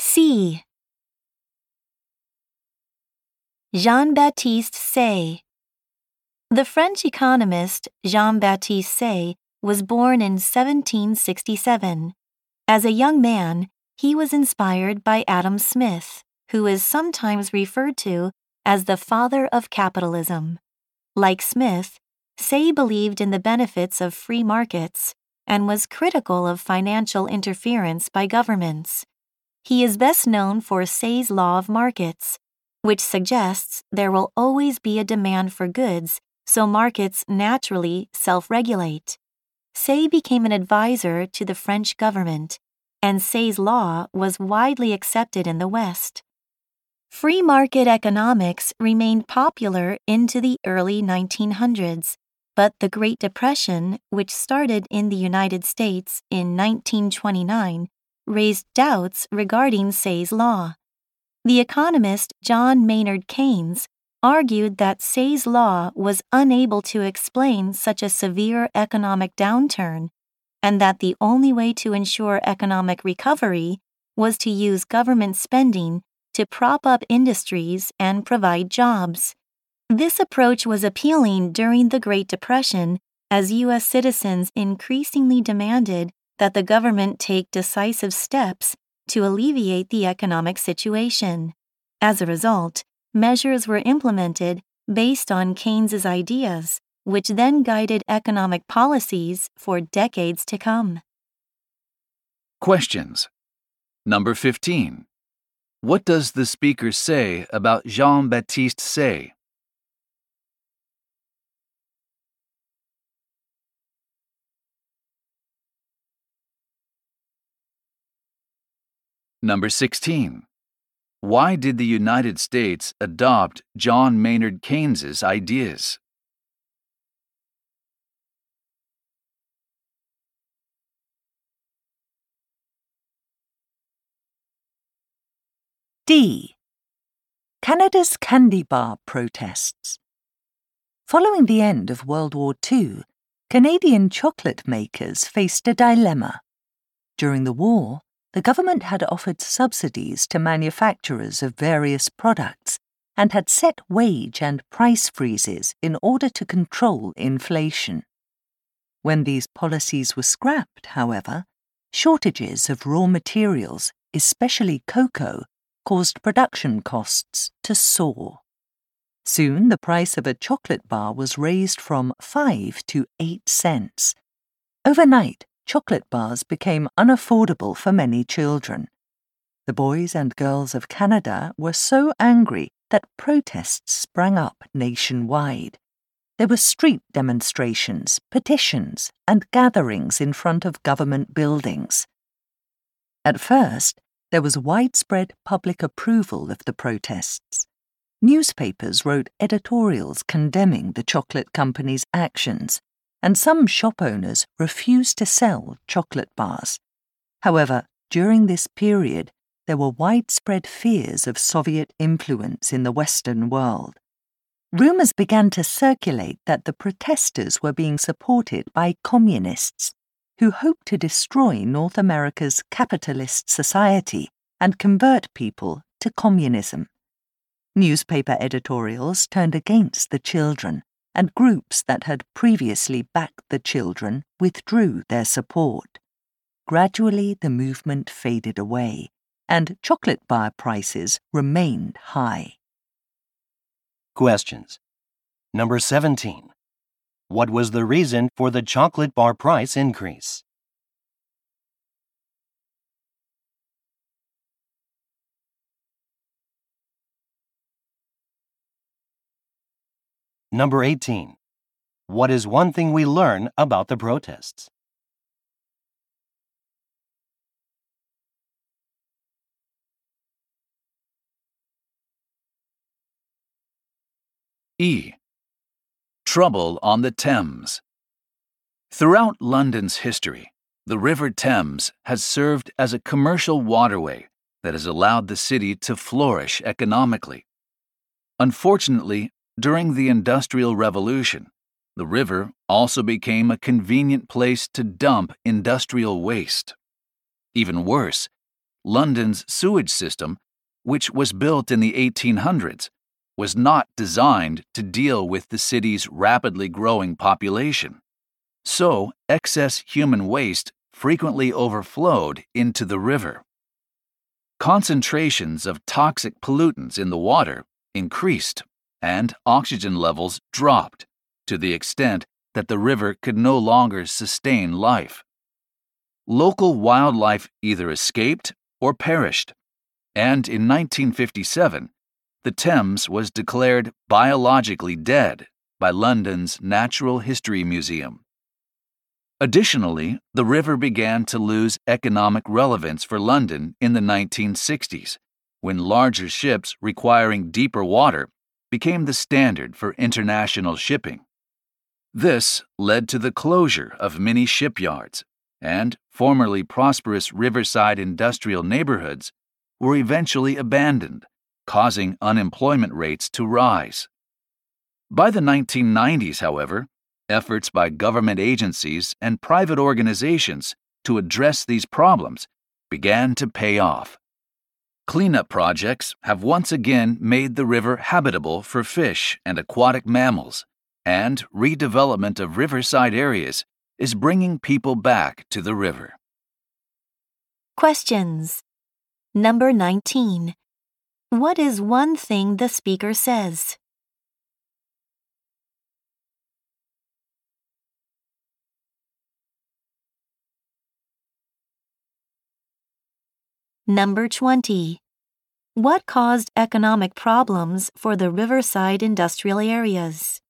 C. Jean-Baptiste Say. The French economist Jean-Baptiste Say was born in 1767. As a young man, he was inspired by Adam Smith, who is sometimes referred to as the father of capitalism. Like Smith, Say believed in the benefits of free markets and was critical of financial interference by governments. He is best known for Say's law of markets, which suggests there will always be a demand for goods, so markets naturally self-regulate. Say became an advisor to the French government, and Say's law was widely accepted in the West. Free market economics remained popular into the early 1900s, but the Great Depression, which started in the United States in 1929, raised doubts regarding Say's law. The economist John Maynard Keynes argued that Say's law was unable to explain such a severe economic downturn, and that the only way to ensure economic recovery was to use government spending to prop up industries and provide jobs. This approach was appealing during the Great Depression as U.S. citizens increasingly demanded that the government take decisive steps to alleviate the economic situation. As a result, measures were implemented based on Keynes's ideas, which then guided economic policies for decades to come. Questions. Number 15. What does the speaker say about Jean-Baptiste Say? Number 16. Why did the United States adopt John Maynard Keynes's ideas? D. Canada's candy bar protests. Following the end of World War II, Canadian chocolate makers faced a dilemma. During the war, the government had offered subsidies to manufacturers of various products and had set wage and price freezes in order to control inflation. When these policies were scrapped, however, shortages of raw materials, especially cocoa, caused production costs to soar. Soon the price of a chocolate bar was raised from 5 to 8 cents. Overnight, chocolate bars became unaffordable for many children. The boys and girls of Canada were so angry that protests sprang up nationwide. There were street demonstrations, petitions, and gatherings in front of government buildings. At first, there was widespread public approval of the protests. Newspapers wrote editorials condemning the chocolate company's actions, and some shop owners refused to sell chocolate bars. However, during this period, there were widespread fears of Soviet influence in the Western world. Rumors began to circulate that the protesters were being supported by communists who hoped to destroy North America's capitalist society and convert people to communism. Newspaper editorials turned against the children, and groups that had previously backed the children withdrew their support. Gradually, the movement faded away, and chocolate bar prices remained high. Questions. Number 17. What was the reason for the chocolate bar price increase? Number 18. What is one thing we learn about the protests? E. Trouble on the Thames. Throughout London's history, the River Thames has served as a commercial waterway that has allowed the city to flourish economically. Unfortunately, during the Industrial Revolution, the river also became a convenient place to dump industrial waste. Even worse, London's sewage system, which was built in the 1800s, was not designed to deal with the city's rapidly growing population. So, excess human waste frequently overflowed into the river. Concentrations of toxic pollutants in the water increased, and oxygen levels dropped to the extent that the river could no longer sustain life. Local wildlife either escaped or perished, and in 1957, the Thames was declared biologically dead by London's Natural History Museum. Additionally, the river began to lose economic relevance for London in the 1960s, when larger ships requiring deeper water became the standard for international shipping. This led to the closure of many shipyards, and formerly prosperous riverside industrial neighborhoods were eventually abandoned, causing unemployment rates to rise. By the 1990s, however, efforts by government agencies and private organizations to address these problems began to pay off. Cleanup projects have once again made the river habitable for fish and aquatic mammals, and redevelopment of riverside areas is bringing people back to the river. Questions. Number 19. What is one thing the speaker says? Number 20. What caused economic problems for the riverside industrial areas?